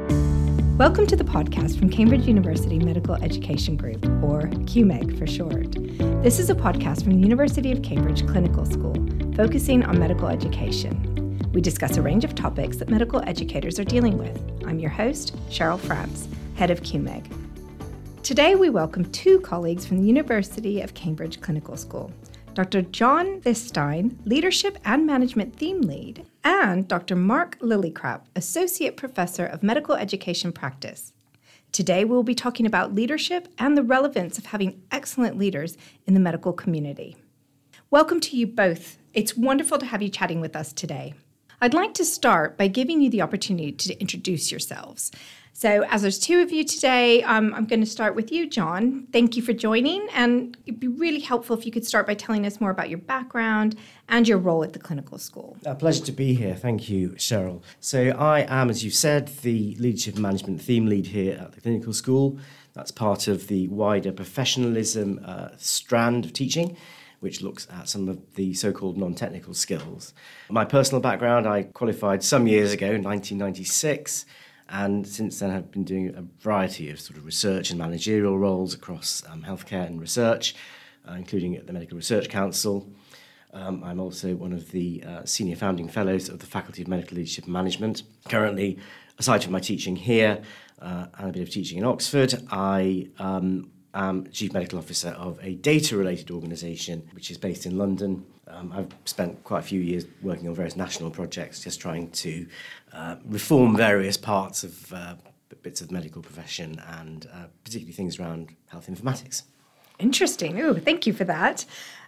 Welcome to the podcast from Cambridge University Medical Education Group, or QMEG for short. This is a podcast from the University of Cambridge Clinical School, focusing on medical education. We discuss a range of topics that medical educators are dealing with. I'm your host, Cheryl Franz, head of QMEG. Today we welcome two colleagues from the University of Cambridge Clinical School, Dr. John Vistein, Leadership and Management Theme Lead, and Dr. Mark Lillicrap, Associate Professor of Medical Education Practice. Today we'll be talking about leadership and the relevance of having excellent leaders in the medical community. Welcome to you both. It's wonderful to have you chatting with us today. I'd like to start by giving you the opportunity to introduce yourselves. So as there's two of you today, I'm going to start with you, John. Thank you for joining, and it'd be really helpful if you could start by telling us more about your background and your role at the clinical school. A pleasure to be here. Thank you, Cheryl. So I am, as you said, the Leadership and Management Theme Lead here at the clinical school. That's part of the wider professionalism strand of teaching, which looks at some of the so-called non-technical skills. My personal background, I qualified some years ago, 1996, and since then I've been doing a variety of sort of research and managerial roles across healthcare and research, including at the Medical Research Council. I'm also one of the senior founding fellows of the Faculty of Medical Leadership and Management. Currently, aside from my teaching here and a bit of teaching in Oxford, I am Chief Medical Officer of a data-related organisation which is based in London. I've spent quite a few years working on various national projects, just trying to reform various parts of bits of the medical profession and particularly things around health informatics. Interesting. Oh, thank you for that.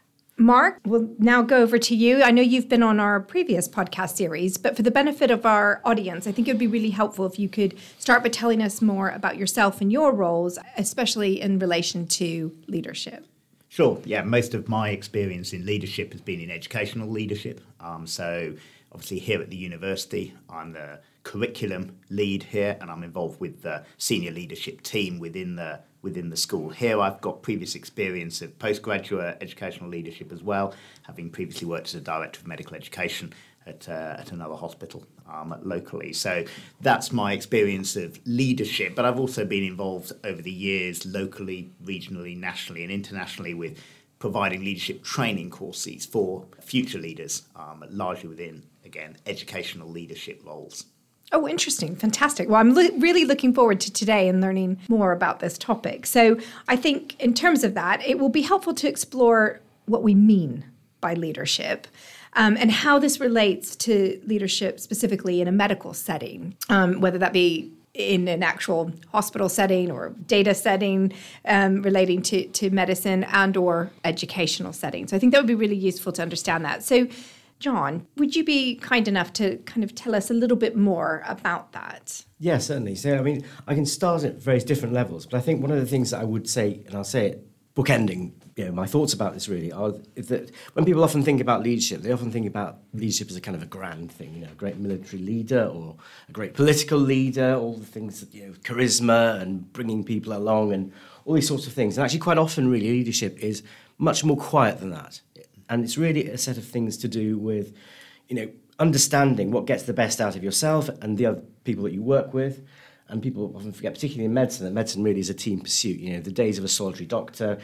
Mark, we'll now go over to you. I know you've been on our previous podcast series, but for the benefit of our audience, I think it would be really helpful if you could start by telling us more about yourself and your roles, especially in relation to leadership. Sure. Yeah, most of my experience in leadership has been in educational leadership. So obviously here at the university, I'm the curriculum lead here, and I'm involved with the senior leadership team within the school. Here I've got previous experience of postgraduate educational leadership as well, having previously worked as a director of medical education at another hospital locally. So that's my experience of leadership, but I've also been involved over the years locally, regionally, nationally and internationally with providing leadership training courses for future leaders, largely within, again, educational leadership roles. Oh, interesting. Fantastic. Well, I'm really looking forward to today and learning more about this topic. So I think in terms of that, it will be helpful to explore what we mean by leadership and how this relates to leadership specifically in a medical setting, whether that be in an actual hospital setting or data setting relating to medicine and or educational settings. So I think that would be really useful to understand that. So John, would you be kind enough to kind of tell us a little bit more about that? Yeah, certainly. So, I mean, I can start at various different levels, but I think one of the things that I would say, and I'll say it bookending, my thoughts about this really are that when people often think about leadership, they often think about leadership as a kind of a grand thing, a great military leader or a great political leader, all the things that, charisma and bringing people along and all these sorts of things. And actually quite often really leadership is much more quiet than that. And it's really a set of things to do with, understanding what gets the best out of yourself and the other people that you work with. And people often forget, particularly in medicine, that medicine really is a team pursuit. The days of a solitary doctor,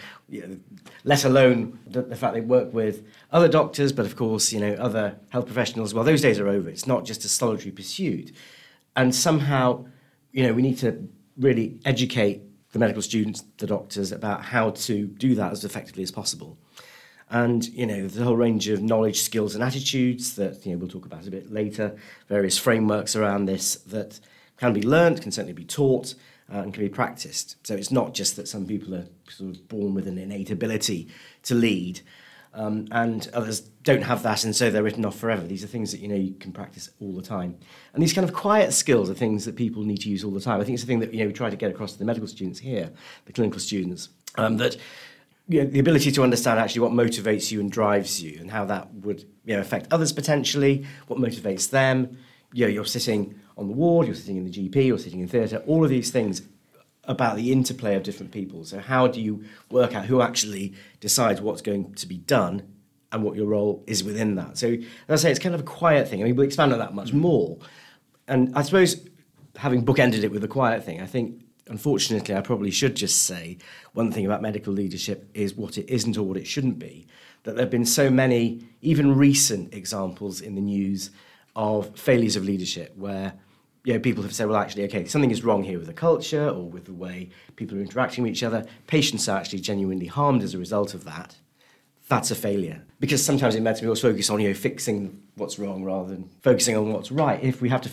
let alone the fact they work with other doctors, but of course, other health professionals. Well, those days are over. It's not just a solitary pursuit. And somehow, we need to really educate the medical students, the doctors, about how to do that as effectively as possible. And, there's a whole range of knowledge, skills and attitudes that, we'll talk about a bit later, various frameworks around this that can be learned, can certainly be taught, and can be practiced. So it's not just that some people are sort of born with an innate ability to lead, and others don't have that, and so they're written off forever. These are things that, you can practice all the time. And these kind of quiet skills are things that people need to use all the time. I think it's the thing that, we try to get across to the medical students here, the clinical students, that the ability to understand actually what motivates you and drives you and how that would affect others potentially, what motivates them. You're sitting on the ward, you're sitting in the GP, you're sitting in theatre, all of these things about the interplay of different people. So how do you work out who actually decides what's going to be done and what your role is within that? So as I say, it's kind of a quiet thing. I mean, we'll expand on that much more. And I suppose having bookended it with the quiet thing, I think, unfortunately, I probably should just say one thing about medical leadership is what it isn't or what it shouldn't be. That there have been so many, even recent examples in the news of failures of leadership where people have said, well, actually, okay, something is wrong here with the culture or with the way people are interacting with each other. Patients are actually genuinely harmed as a result of that. That's a failure. Because sometimes in medicine we always focus on fixing what's wrong rather than focusing on what's right. If we have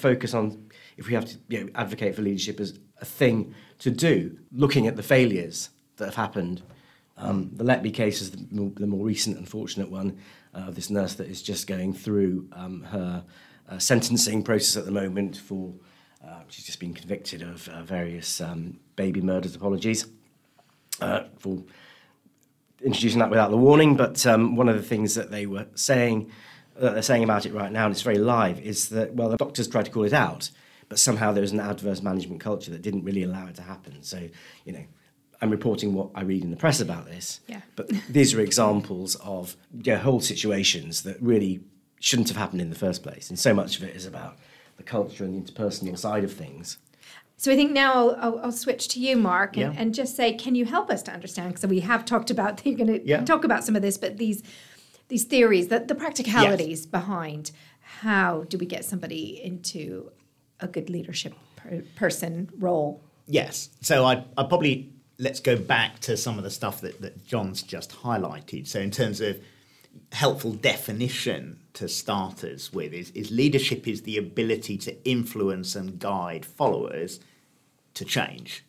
to advocate for leadership as a thing to do, looking at the failures that have happened, the Letby case is the more recent unfortunate one of this nurse that is just going through her sentencing process at the moment for she's just been convicted of various baby murders, apologies for introducing that without the warning, but one of the things that they're saying about it right now, and it's very live, is that, well, the doctors tried to call it out, but somehow there was an adverse management culture that didn't really allow it to happen. So, I'm reporting what I read in the press about this, but these are examples of whole situations that really shouldn't have happened in the first place, and so much of it is about the culture and the interpersonal side of things. So I think now I'll switch to you, Mark, and just say, can you help us to understand? Because we have talked about, you're going to talk about some of this, but these theories, the practicalities behind how do we get somebody into a good leadership person role? Yes. So I probably, let's go back to some of the stuff that John's just highlighted. So in terms of helpful definition to starters with is leadership is the ability to influence and guide followers to change.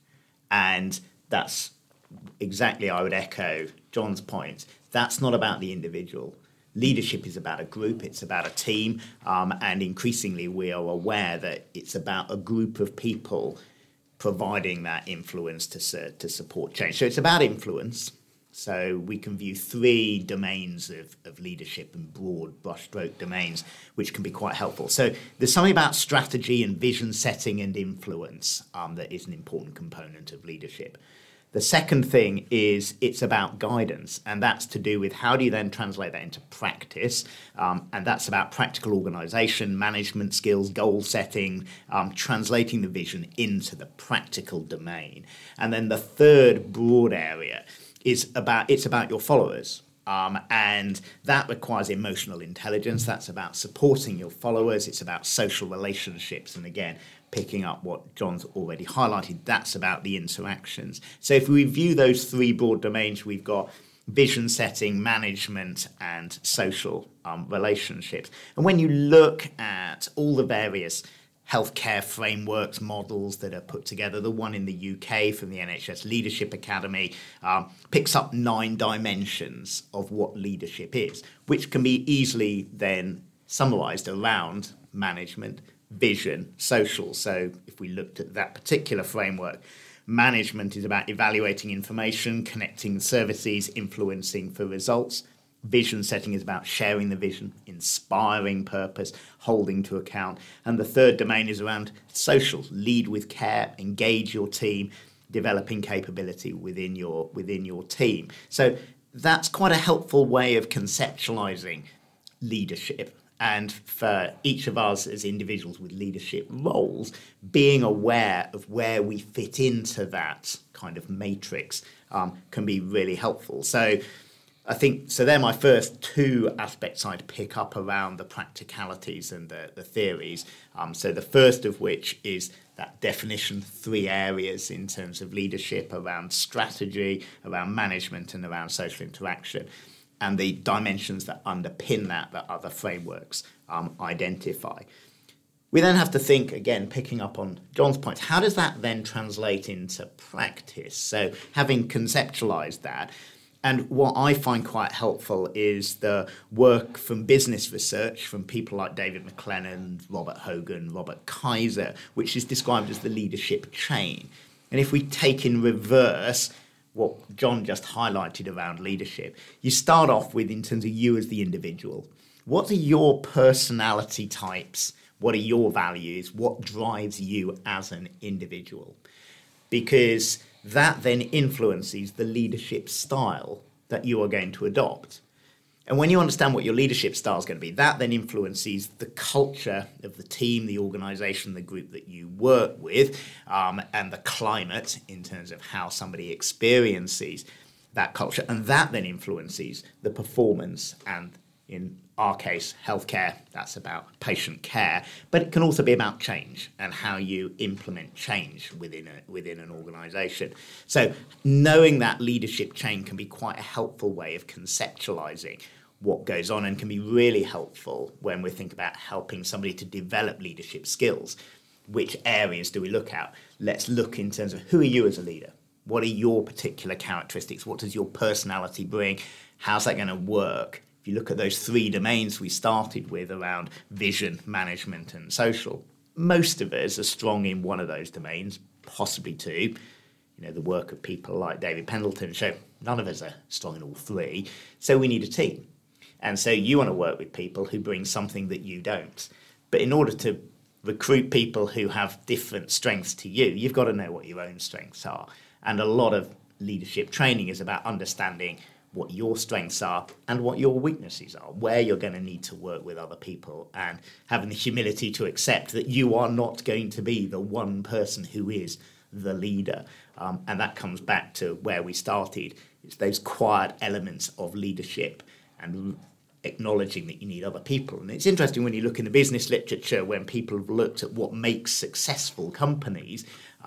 And that's exactly, I would echo John's point. That's not about the individual. Leadership is about a group, it's about a team, and increasingly we are aware that it's about a group of people providing that influence to support change. So it's about influence. So we can view three domains of leadership and broad brushstroke domains, which can be quite helpful. So there's something about strategy and vision setting and influence that is an important component of leadership. The second thing is it's about guidance, and that's to do with how do you then translate that into practice, and that's about practical organisation, management skills, goal setting, translating the vision into the practical domain. And then the third broad area is about your followers. And that requires emotional intelligence. That's about supporting your followers. It's about social relationships. And again, picking up what John's already highlighted, that's about the interactions. So if we view those three broad domains, we've got vision setting, management, and social relationships. And when you look at all the various healthcare frameworks, models that are put together, the one in the UK from the NHS Leadership Academy picks up 9 dimensions of what leadership is, which can be easily then summarised around management, vision, social. So if we looked at that particular framework, management is about evaluating information, connecting services, influencing for results. Vision setting is about sharing the vision, inspiring purpose, holding to account. And the third domain is around social, lead with care, engage your team, developing capability within your team. So that's quite a helpful way of conceptualizing leadership. And for each of us as individuals with leadership roles, being aware of where we fit into that kind of matrix can be really helpful. So I think, so they're my first 2 aspects I'd pick up around the practicalities and the theories. So the first of which is that definition, 3 areas in terms of leadership around strategy, around management, and around social interaction, and the dimensions that underpin that other frameworks identify. We then have to think, again, picking up on John's point, how does that then translate into practice? So having conceptualized that, and what I find quite helpful is the work from business research from people like David McLennan, Robert Hogan, Robert Kaiser, which is described as the leadership chain. And if we take in reverse what John just highlighted around leadership, you start off with, in terms of you as the individual, what are your personality types? What are your values? What drives you as an individual? Because that then influences the leadership style that you are going to adopt. And when you understand what your leadership style is going to be, that then influences the culture of the team, the organisation, the group that you work with, and the climate in terms of how somebody experiences that culture. And that then influences the performance and, in our case, healthcare, that's about patient care, but it can also be about change and how you implement change within an organisation. So knowing that leadership chain can be quite a helpful way of conceptualising what goes on, and can be really helpful when we think about helping somebody to develop leadership skills. Which areas do we look at? Let's look in terms of who are you as a leader? What are your particular characteristics? What does your personality bring? How's that going to work? If you look at those 3 domains we started with around vision, management and social, most of us are strong in one of those domains, possibly 2. You know, the work of people like David Pendleton show none of us are strong in all 3, so we need a team. And so you want to work with people who bring something that you don't. But in order to recruit people who have different strengths to you, you've got to know what your own strengths are. And a lot of leadership training is about understanding what your strengths are and what your weaknesses are, where you're going to need to work with other people, and having the humility to accept that you are not going to be the one person who is the leader. And that comes back to where we started. It's those quiet elements of leadership and acknowledging that you need other people. And it's interesting when you look in the business literature, when people have looked at what makes successful companies,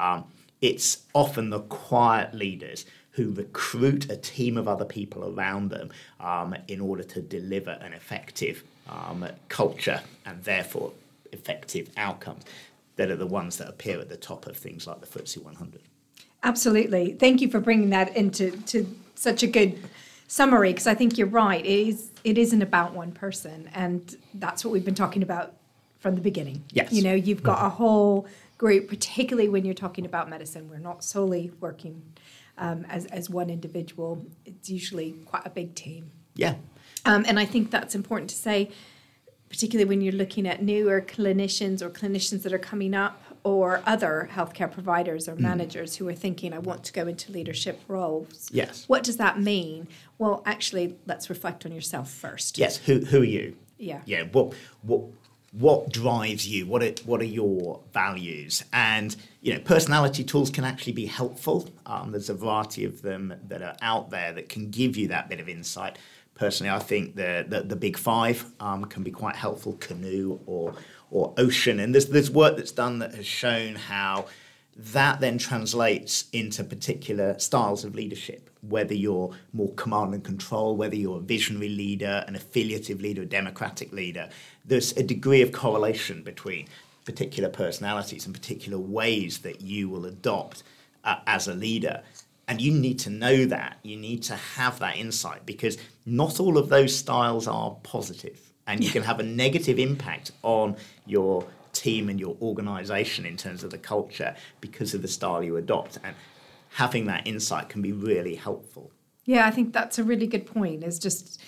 it's often the quiet leaders who recruit a team of other people around them in order to deliver an effective culture and therefore effective outcomes, that are the ones that appear at the top of things like the FTSE 100. Absolutely. Thank you for bringing that into such a good summary, because I think you're right. It isn't about one person, and that's what we've been talking about from the beginning. Yes. You know, you've got a whole group, particularly when you're talking about medicine. We're not solely working as one individual. It's usually quite a big team. Yeah. And I think that's important to say, particularly when you're looking at newer clinicians or clinicians that are coming up, or other healthcare providers or managers who are thinking, I want to go into leadership roles. Yes. What does that mean? Well, actually, let's reflect on yourself first. Yes. Who are you? Yeah. Yeah. What drives you? What are your values? And personality tools can actually be helpful. There's a variety of them that are out there that can give you that bit of insight. Personally, I think the big 5 can be quite helpful. Canoe or Ocean, and there's work that's done that has shown how that then translates into particular styles of leadership, whether you're more command and control, whether you're a visionary leader, an affiliative leader, a democratic leader. There's a degree of correlation between particular personalities and particular ways that you will adopt as a leader. And you need to know that. You need to have that insight, because not all of those styles are positive. And you can have a negative impact on your team and your organisation in terms of the culture because of the style you adopt. And having that insight can be really helpful. Yeah, I think that's a really good point. It's just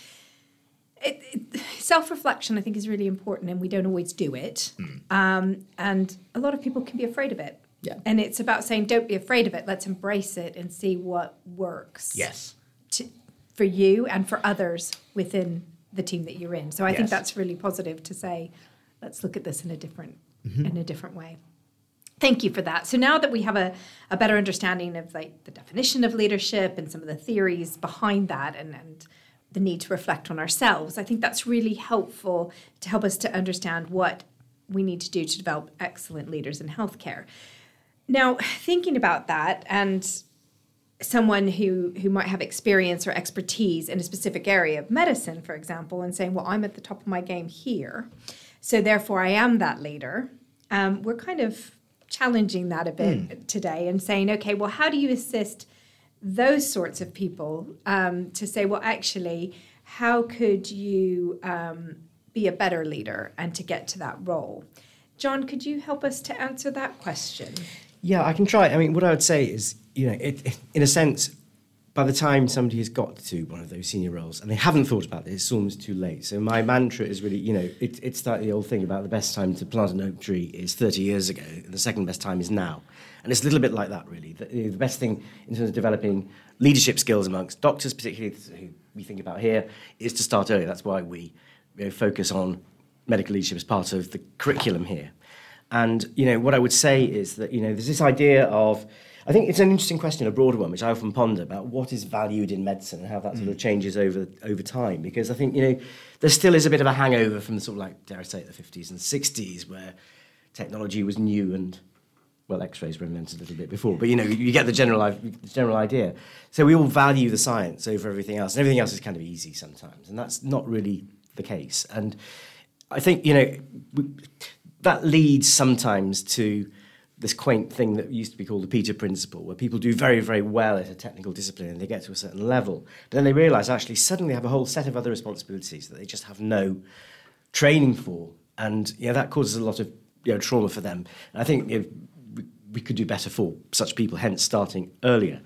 self-reflection, I think, is really important, and we don't always do it. And a lot of people can be afraid of it. Yeah. And it's about saying, don't be afraid of it. Let's embrace it and see what works. Yes. For you and for others within the team that you're in. So I think Yes. that's really positive to say, let's look at this in a different way. Thank you for that. So now that we have a better understanding of like the definition of leadership and some of the theories behind that, and the need to reflect on ourselves, I think that's really helpful to help us to understand what we need to do to develop excellent leaders in healthcare. Now, thinking about that, and someone who might have experience or expertise in a specific area of medicine, for example, and saying, well, I'm at the top of my game here, so therefore I am that leader. We're kind of challenging that a bit today and saying, okay, well, how do you assist those sorts of people to say, well, actually, how could you be a better leader and to get to that role? John, could you help us to answer that question? Yeah, I can try. I mean, what I would say is, it, in a sense, by the time somebody has got to one of those senior roles and they haven't thought about this, it's almost too late. So my mantra is really, it's like the old thing about the best time to plant an oak tree is 30 years ago, and the second best time is now. And it's a little bit like that, really. The best thing in terms of developing leadership skills amongst doctors, particularly who we think about here is to start early. That's why we focus on medical leadership as part of the curriculum here. And, what I would say is that, there's this idea of, I think it's an interesting question, a broader one, which I often ponder about what is valued in medicine and how that sort of changes over time. Because I think, there still is a bit of a hangover from the sort of like, dare I say it, the 50s and 60s, where technology was new and, well, X-rays were invented a little bit before. But, you get the general idea. So we all value the science over everything else. And everything else is kind of easy sometimes. And that's not really the case. And I think, that leads sometimes to this quaint thing that used to be called the Peter Principle, where people do very, very well at a technical discipline and they get to a certain level. But then they realise actually suddenly they have a whole set of other responsibilities that they just have no training for. And that causes a lot of trauma for them. And I think we could do better for such people, hence starting earlier.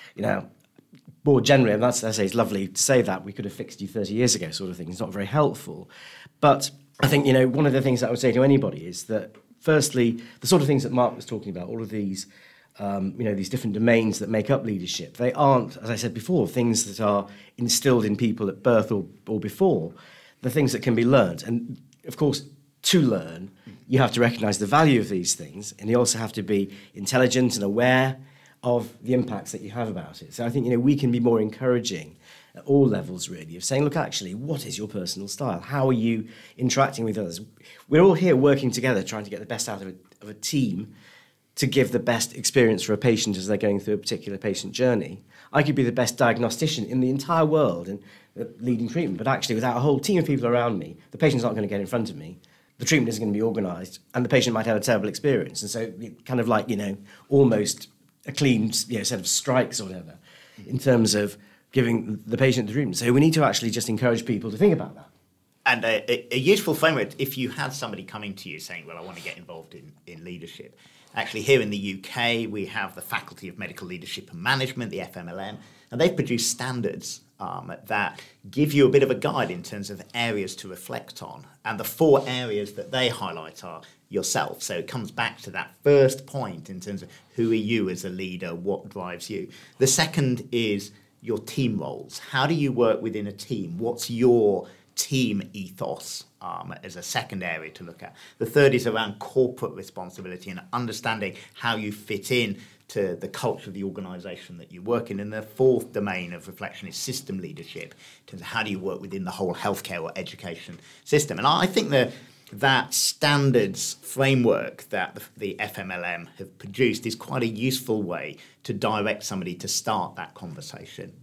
More generally, and I say it's lovely to say that, we could have fixed you 30 years ago sort of thing. It's not very helpful. But I think, one of the things that I would say to anybody is that, firstly, the sort of things that Mark was talking about, all of these, these different domains that make up leadership, they aren't, as I said before, things that are instilled in people at birth or before. They're things that can be learned. And, of course, to learn, you have to recognise the value of these things, and you also have to be intelligent and aware of the impacts that you have about it. So I think, we can be more encouraging at all levels, really, of saying, look, actually, what is your personal style? How are you interacting with others? We're all here working together, trying to get the best out of a team to give the best experience for a patient as they're going through a particular patient journey. I could be the best diagnostician in the entire world and leading treatment, but actually, without a whole team of people around me, the patient's not going to get in front of me, the treatment isn't going to be organised, and the patient might have a terrible experience. And so, kind of like, almost a clean set of strikes or whatever, in terms of giving the patient the treatment. So we need to actually just encourage people to think about that. And a useful framework, if you had somebody coming to you saying, well, I want to get involved in leadership. Actually, here in the UK, we have the Faculty of Medical Leadership and Management, the FMLM, and they've produced standards that give you a bit of a guide in terms of areas to reflect on. And the 4 areas that they highlight are yourself. So it comes back to that first point in terms of who are you as a leader, what drives you. The second is your team roles. How do you work within a team? What's your team ethos as a second area to look at? The third is around corporate responsibility and understanding how you fit in to the culture of the organisation that you work in. And the fourth domain of reflection is system leadership, in terms of how do you work within the whole healthcare or education system. And I think that standards framework that the FMLM have produced is quite a useful way to direct somebody to start that conversation,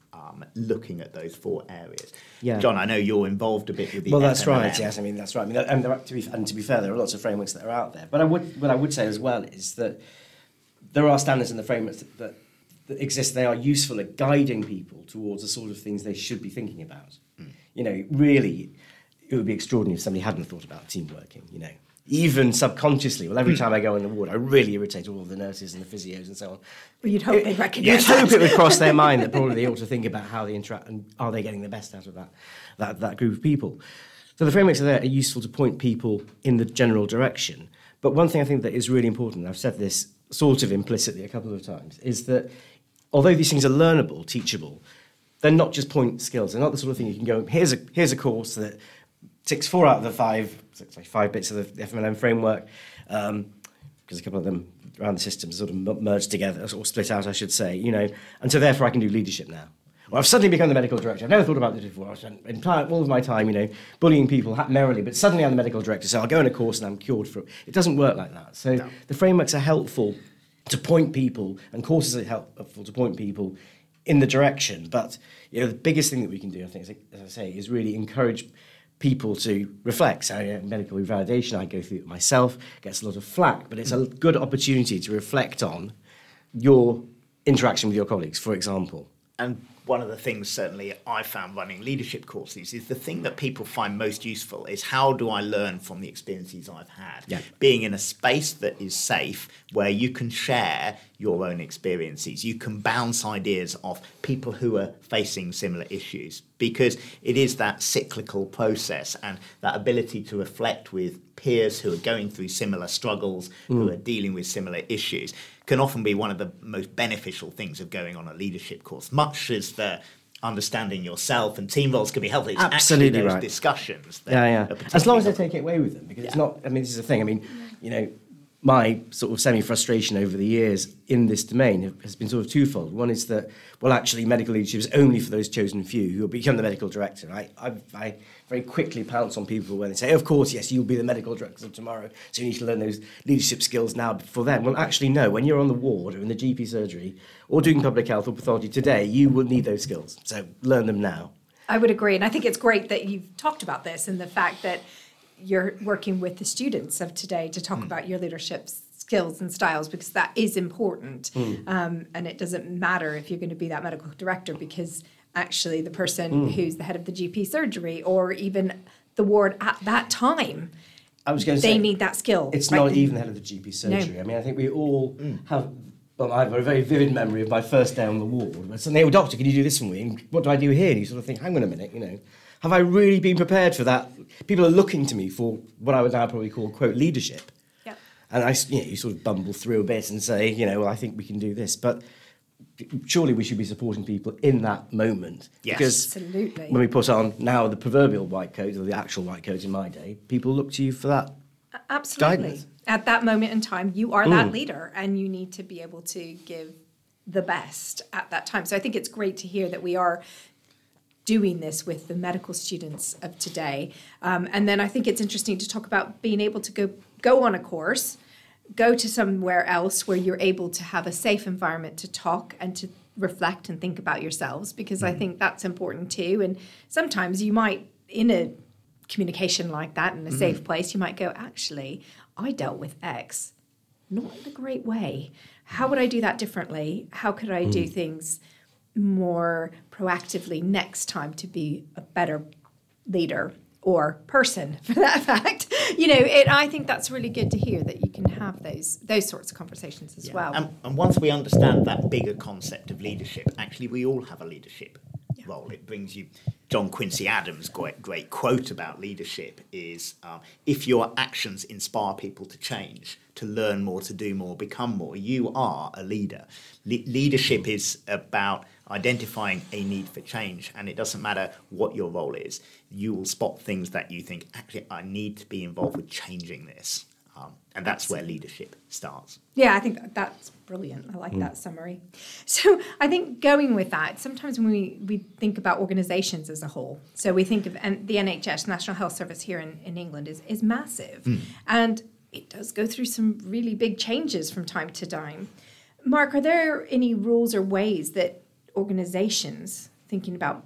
looking at those 4 areas. Yeah. John, I know you're involved a bit with the FMLM. That's right, yes, that's right. And to be fair, there are lots of frameworks that are out there. But what I would say as well is that there are standards in the frameworks that exist. They are useful at guiding people towards the sort of things they should be thinking about. Really, it would be extraordinary if somebody hadn't thought about team working, even subconsciously. Well, every time I go in the ward, I really irritate all of the nurses and the physios and so on. Well, you'd hope they'd recognise You'd hope it would cross their mind that probably they ought to think about how they interact and are they getting the best out of that group of people. So the frameworks are there are useful to point people in the general direction. But one thing I think that is really important, and I've said this sort of implicitly a couple of times, is that although these things are learnable, teachable, they're not just point skills. They're not the sort of thing you can go, here's a course that ticks 4 out of the 5 bits of the FMLM framework, because a couple of them around the system sort of merged together, or split out, I should say, and so therefore I can do leadership now. Well, I've suddenly become the medical director. I've never thought about this before. I've spent all of my time, bullying people merrily, but suddenly I'm the medical director, so I'll go on a course and I'm cured for it. It doesn't work like that. So the frameworks are helpful to point people, and courses are helpful to point people in the direction. But the biggest thing that we can do, I think, as I say, is really encourage people to reflect. So medical revalidation, I go through it myself, gets a lot of flack, but it's a good opportunity to reflect on your interaction with your colleagues, for example. And one of the things certainly I found running leadership courses is the thing that people find most useful is how do I learn from the experiences I've had? Yeah. Being in a space that is safe where you can share your own experiences. You can bounce ideas off people who are facing similar issues, because it is that cyclical process and that ability to reflect with peers who are going through similar struggles, who are dealing with similar issues, can often be one of the most beneficial things of going on a leadership course, much as the understanding yourself and team roles can be helpful. It's Absolutely actually those right. discussions. Yeah. That As long as they particularly take it away with them, because it's Yeah. not. I mean, this is the thing. I mean, you know, my sort of semi-frustration over the years in this domain has been sort of twofold. One is that, well, actually, medical leadership is only for those chosen few who will become the medical director. I very quickly pounce on people when they say, of course, yes, you'll be the medical director of tomorrow, so you need to learn those leadership skills now for them. Well, actually, no. When you're on the ward or in the GP surgery or doing public health or pathology today, you will need those skills. So learn them now. I would agree. And I think it's great that you've talked about this and the fact that you're working with the students of today to talk about your leadership skills and styles, because that is important. And it doesn't matter if you're going to be that medical director, because actually the person who's the head of the GP surgery or even the ward at that time, I was going to say, they need that skill. It's right? not even the head of the GP surgery. No. I mean, I think we all have. Well, I have a very vivid memory of my first day on the ward. I said, "Oh, doctor, can you do this for me? And what do I do here?" And you sort of think, "Hang on a minute, you know, have I really been prepared for that?" People are looking to me for what I would now probably call quote leadership. Yep. And you sort of bumble through a bit and say, you know, well, I think we can do this, but surely we should be supporting people in that moment. Yes. Because Absolutely. when we put on now the proverbial white coat, or the actual white coat in my day, people look to you for that. Absolutely. Guidance. At that moment in time, you are that leader, and you need to be able to give the best at that time. So I think it's great to hear that we are doing this with the medical students of today. And then I think it's interesting to talk about being able to go on a course, go to somewhere else where you're able to have a safe environment to talk and to reflect and think about yourselves, because I think that's important too. And sometimes you might, in a communication like that, in a safe place, you might go, actually, I dealt with X not in a great way. How would I do that differently? How could I do things more proactively next time to be a better leader or person, for that fact? You know, I think that's really good to hear, that you can have those sorts of conversations as well. And once we understand that bigger concept of leadership, actually we all have a leadership role. It brings you John Quincy Adams' great quote about leadership is, if your actions inspire people to change, to learn more, to do more, become more, you are a leader. Leadership is about identifying a need for change, and it doesn't matter what your role is. You will spot things that you think, actually, I need to be involved with changing this. And that's where leadership starts. Yeah, I think that's brilliant. I like that summary. So I think going with that, sometimes when we think about organisations as a whole, so we think of the NHS, National Health Service here in England, is massive. And it does go through some really big changes from time to time. Mark, are there any rules or ways that organisations, thinking about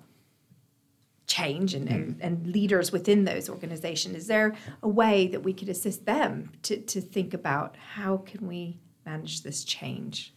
change and leaders within those organizations, is there a way that we could assist them to think about how can we manage this change?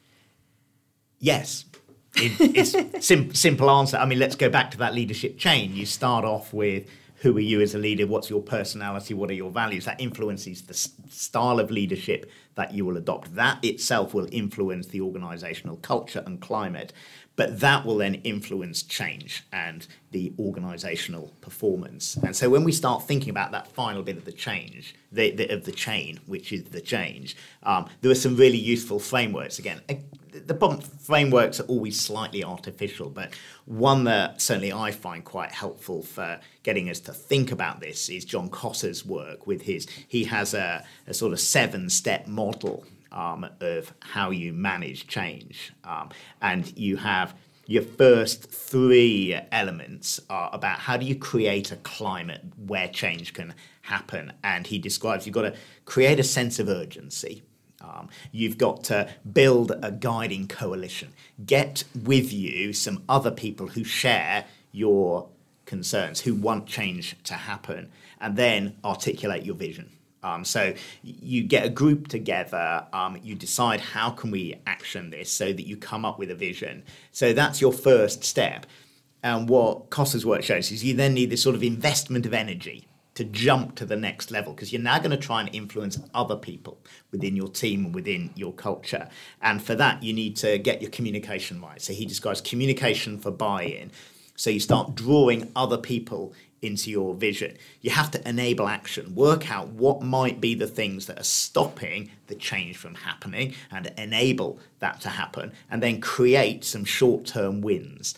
Yes. It's simple answer. I mean, let's go back to that leadership chain. You start off with, who are you as a leader? What's your personality? What are your values? That influences the style of leadership that you will adopt. That itself will influence the organizational culture and climate. But that will then influence change and the organizational performance. And so when we start thinking about that final bit of the change, of the chain, which is the change, there are some really useful frameworks. Again, the problem, frameworks are always slightly artificial, but one that certainly I find quite helpful for getting us to think about this is John Kosser's work with he has a sort of 7-step model of how you manage change. And you have your first 3 elements are about how do you create a climate where change can happen. And he describes you've got to create a sense of urgency. You've got to build a guiding coalition. Get with you some other people who share your concerns, who want change to happen, and then articulate your vision. So you get a group together, you decide how can we action this so that you come up with a vision. So that's your first step. And what Kosser's work shows is you then need this sort of investment of energy to jump to the next level, because you're now going to try and influence other people within your team and within your culture. And for that, you need to get your communication right. So he describes communication for buy-in. So you start drawing other people into your vision. You have to enable action, work out what might be the things that are stopping the change from happening and enable that to happen, and then create some short-term wins.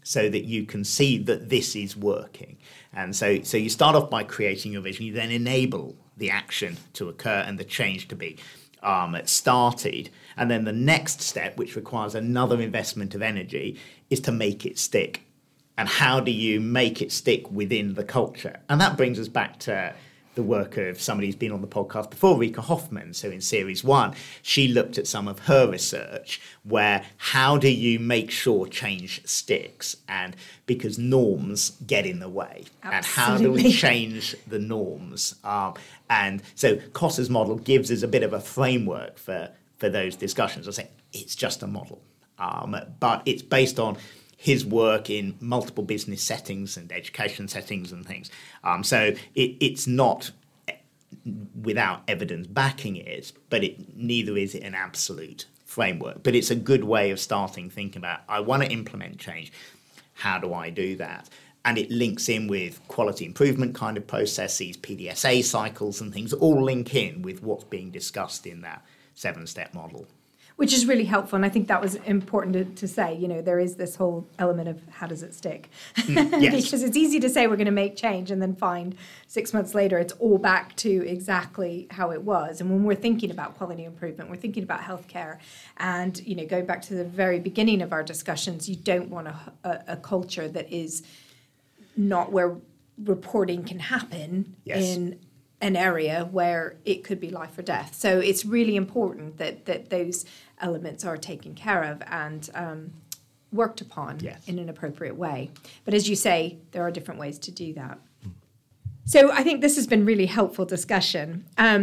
so that you can see that this is working. And so you start off by creating your vision, you then enable the action to occur and the change to be started. And then the next step, which requires another investment of energy, is to make it stick. And how do you make it stick within the culture? And that brings us back to the work of somebody who's been on the podcast before, Rika Hoffman. So in series 1, she looked at some of her research where how do you make sure change sticks? And because norms get in the way. Absolutely. And how do we change the norms? And so Kossa's model gives us a bit of a framework for those discussions. I say it's just a model, but it's based on his work in multiple business settings and education settings and things. So it's not without evidence backing it, but neither is it an absolute framework. But it's a good way of starting thinking about, I want to implement change. How do I do that? And it links in with quality improvement kind of processes, PDSA cycles and things, all link in with what's being discussed in that 7-step model. Which is really helpful, and I think that was important to say. There is this whole element of how does it stick? Yes. Because it's easy to say we're going to make change and then find 6 months later it's all back to exactly how it was. And when we're thinking about quality improvement, we're thinking about healthcare, and going back to the very beginning of our discussions, you don't want a culture that is not where reporting can happen. Yes. In an area where it could be life or death. So it's really important that those elements are taken care of and worked upon in an appropriate way. But as you say, there are different ways to do that. So I think this has been really helpful discussion.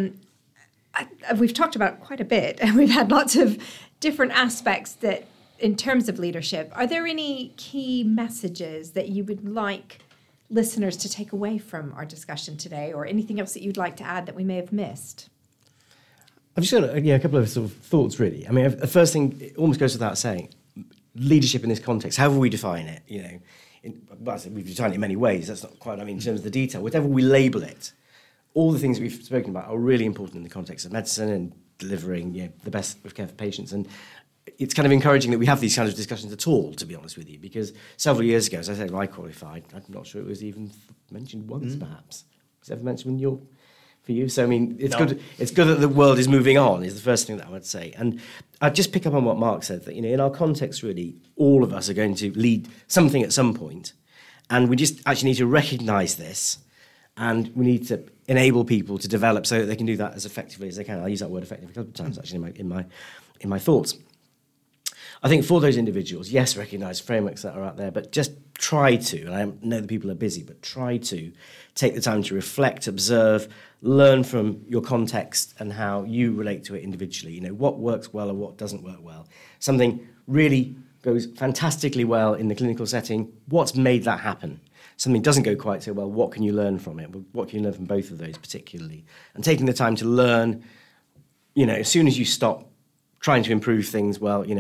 We've talked about quite a bit, and we've had lots of different aspects that, in terms of leadership, are there any key messages that you would like listeners to take away from our discussion today, or anything else that you'd like to add that we may have missed? I've just got a couple of sort of thoughts, really. I mean, the first thing, it almost goes without saying, leadership in this context, however we define it, we've defined it in many ways. That's not quite, in terms of the detail, whatever we label it, all the things that we've spoken about are really important in the context of medicine and delivering the best of care for patients. And it's kind of encouraging that we have these kinds of discussions at all, to be honest with you, because several years ago, as I said, when I qualified, I'm not sure it was even mentioned once, perhaps. Was it ever mentioned for you? So, it's good. It's good that the world is moving on, is the first thing that I would say. And I'd just pick up on what Mark said, that, in our context, really, all of us are going to lead something at some point, and we just actually need to recognise this, and we need to enable people to develop so that they can do that as effectively as they can. I use that word effectively a couple of times, actually, in my thoughts. I think for those individuals, yes, recognise frameworks that are out there, but just try to, and I know that people are busy, but try to take the time to reflect, observe, learn from your context and how you relate to it individually. What works well and what doesn't work well. Something really goes fantastically well in the clinical setting. What's made that happen? Something doesn't go quite so well. What can you learn from it? What can you learn from both of those particularly? And taking the time to learn, as soon as you stop trying to improve things,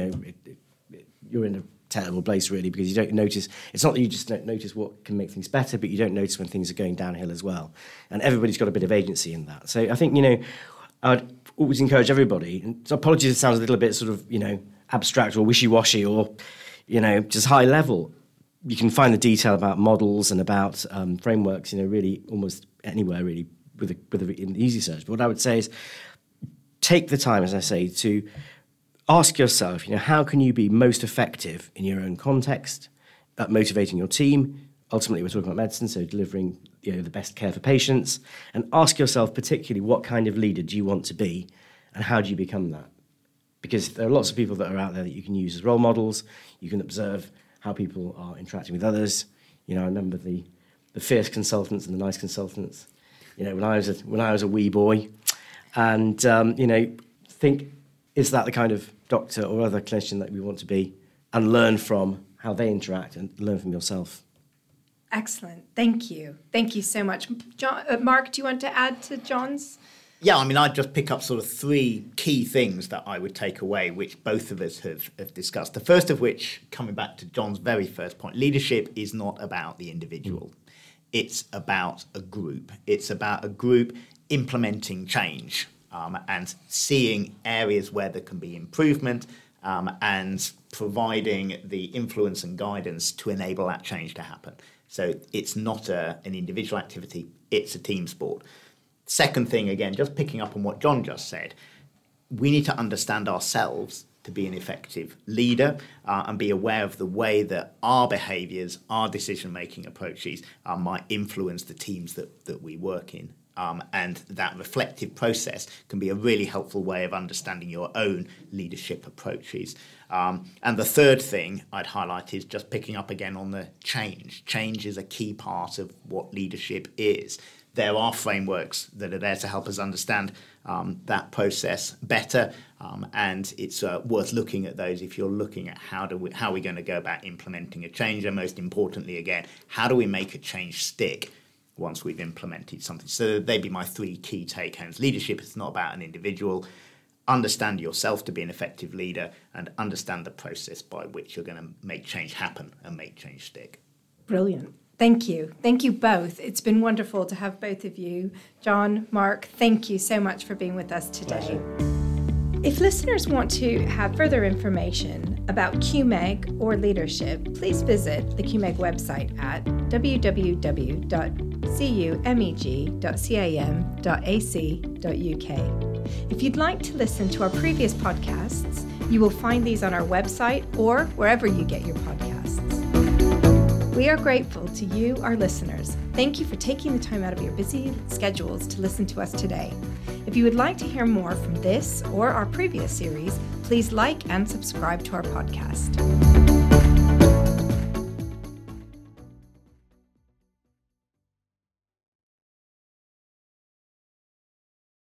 you're in a terrible place, really, because you don't notice. It's not that you just don't notice what can make things better, but you don't notice when things are going downhill as well. And everybody's got a bit of agency in that. So I think, I'd always encourage everybody, and so apologies, it sounds a little bit sort of, abstract or wishy-washy or, just high level. You can find the detail about models and about frameworks, really almost anywhere, really, with an easy search. But what I would say is take the time, as I say, to ask yourself, how can you be most effective in your own context at motivating your team? Ultimately, we're talking about medicine, so delivering the best care for patients. And ask yourself particularly, what kind of leader do you want to be and how do you become that? Because there are lots of people that are out there that you can use as role models. You can observe how people are interacting with others. I remember the fierce consultants and the nice consultants, when I was a wee boy. And, think, is that the kind of doctor or other clinician that we want to be, and learn from how they interact and learn from yourself. Excellent. Thank you. Thank you so much. Mark, do you want to add to John's? Yeah, I'd just pick up sort of 3 key things that I would take away, which both of us have discussed. The first of which, coming back to John's very first point, leadership is not about the individual. It's about a group. It's about a group implementing change. And seeing areas where there can be improvement and providing the influence and guidance to enable that change to happen. So it's not an individual activity, it's a team sport. Second thing, again, just picking up on what John just said, we need to understand ourselves to be an effective leader and be aware of the way that our behaviours, our decision-making approaches might influence the teams that we work in. And that reflective process can be a really helpful way of understanding your own leadership approaches. And the third thing I'd highlight is just picking up again on the change. Change is a key part of what leadership is. There are frameworks that are there to help us understand that process better, and it's worth looking at those if you're looking at how we're going to go about implementing a change, and most importantly, again, how do we make a change stick once we've implemented something. So they'd be my three key take-homes. Leadership is not about an individual. Understand yourself to be an effective leader, and understand the process by which you're going to make change happen and make change stick. Brilliant. Thank you. Thank you both. It's been wonderful to have both of you. John, Mark, thank you so much for being with us today. Pleasure. If listeners want to have further information about QMEG or leadership, please visit the QMEG website at www.cumeg.cam.ac.uk. If you'd like to listen to our previous podcasts, you will find these on our website or wherever you get your podcasts. We are grateful to you, our listeners. Thank you for taking the time out of your busy schedules to listen to us today. If you would like to hear more from this or our previous series, please like and subscribe to our podcast.